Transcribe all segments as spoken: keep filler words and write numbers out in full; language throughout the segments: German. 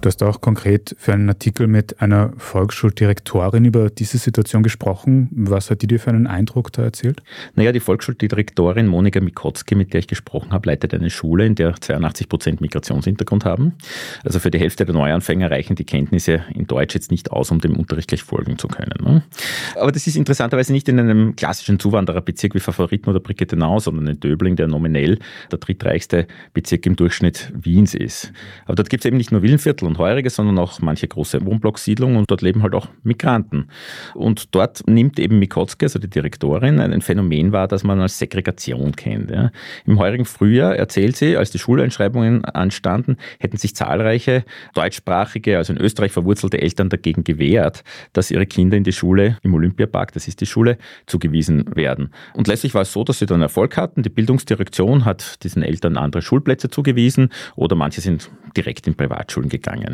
Du hast auch konkret für einen Artikel mit einer Volksschuldirektorin über diese Situation gesprochen. Was hat die dir für einen Eindruck da erzählt? Naja, die Volksschuldirektorin Monika Mikotzki, mit der ich gesprochen habe, leitet eine Schule, in der zweiundachtzig Prozent Migrationshintergrund haben. Also für die Hälfte der Neuanfänger reichen die Kenntnisse in Deutsch jetzt nicht aus, um dem Unterricht gleich folgen zu können. Ne? Aber das ist interessanterweise nicht in einem klassischen Zuwandererbezirk wie Favoriten oder Bricketenau, sondern in Döbling, der nominell der drittreichste Bezirk im Durchschnitt Wiens ist. Aber dort gibt es eben nicht nur Villenviertel und Heurige, sondern auch manche große Wohnblocksiedlungen und dort leben halt auch Migranten. Und dort nimmt eben Mikotzki, also die Direktorin, ein Phänomen wahr, das man als Segregation kennt. Ja. Im heurigen Frühjahr, erzählt sie, als die Schuleinschreibungen anstanden, hätten sich zahlreiche deutschsprachige, also in Österreich verwurzelte Eltern dagegen gewehrt, dass ihre Kinder in die Schule im Olympiapark, das ist die Schule, zugewiesen werden. Und letztlich war es so, dass sie dann Erfolg hatten. Die Bildungsdirektion hat diesen Eltern andere Schulplätze zugewiesen oder manche sind direkt in Privatschulen gegangen.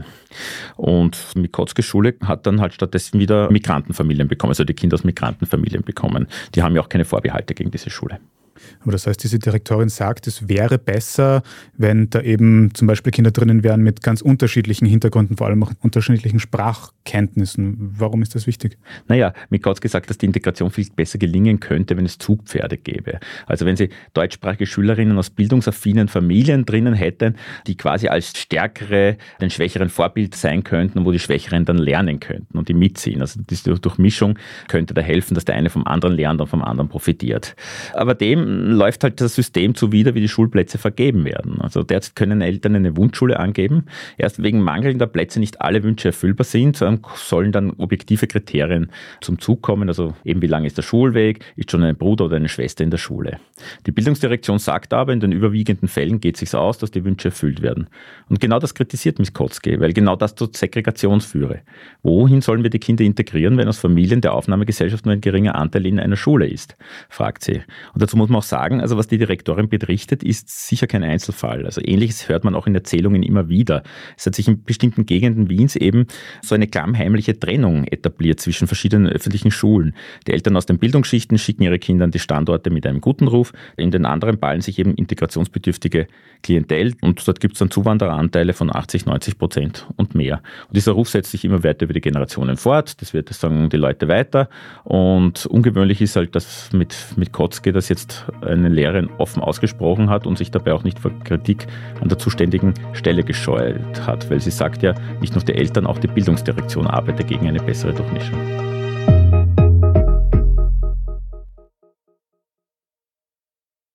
Und Mikotzkis Schule hat dann halt stattdessen wieder Migrantenfamilien bekommen, also die Kinder aus Migrantenfamilien bekommen. Die haben ja auch keine Vorbehalte gegen diese Schule. Aber das heißt, diese Direktorin sagt, es wäre besser, wenn da eben zum Beispiel Kinder drinnen wären mit ganz unterschiedlichen Hintergründen, vor allem auch unterschiedlichen Sprachkenntnissen. Warum ist das wichtig? Naja, Mikotzki sagt, dass die Integration viel besser gelingen könnte, wenn es Zugpferde gäbe. Also wenn sie deutschsprachige Schülerinnen aus bildungsaffinen Familien drinnen hätten, die quasi als Stärkere den Schwächeren Vorbild sein könnten und wo die Schwächeren dann lernen könnten und die mitziehen. Also diese Durchmischung könnte da helfen, dass der eine vom anderen lernt und vom anderen profitiert. Aber dem läuft halt das System zuwider, wie die Schulplätze vergeben werden. Also derzeit können Eltern eine Wunschschule angeben. Erst wegen mangelnder Plätze nicht alle Wünsche erfüllbar sind, sollen dann objektive Kriterien zum Zug kommen. Also eben wie lang ist der Schulweg, ist schon ein Bruder oder eine Schwester in der Schule. Die Bildungsdirektion sagt aber, in den überwiegenden Fällen geht es sich aus, dass die Wünsche erfüllt werden. Und genau das kritisiert Mikotzki, weil genau das zu Segregation führe. Wohin sollen wir die Kinder integrieren, wenn aus Familien der Aufnahmegesellschaft nur ein geringer Anteil in einer Schule ist, fragt sie. Und dazu muss man auch sagen, also was die Direktorin berichtet, ist sicher kein Einzelfall. Also Ähnliches hört man auch in Erzählungen immer wieder. Es hat sich in bestimmten Gegenden Wiens eben so eine klammheimliche Trennung etabliert zwischen verschiedenen öffentlichen Schulen. Die Eltern aus den Bildungsschichten schicken ihre Kinder an die Standorte mit einem guten Ruf. In den anderen ballen sich eben integrationsbedürftige Klientel und dort gibt es dann Zuwandereranteile von achtzig, neunzig Prozent und mehr. Und dieser Ruf setzt sich immer weiter über die Generationen fort. Das wird, das sagen die Leute weiter. Und ungewöhnlich ist halt, dass mit, mit Kotzke das jetzt eine Lehrerin offen ausgesprochen hat und sich dabei auch nicht vor Kritik an der zuständigen Stelle gescheut hat, weil sie sagt ja, nicht nur die Eltern, auch die Bildungsdirektion arbeitet gegen eine bessere Durchmischung.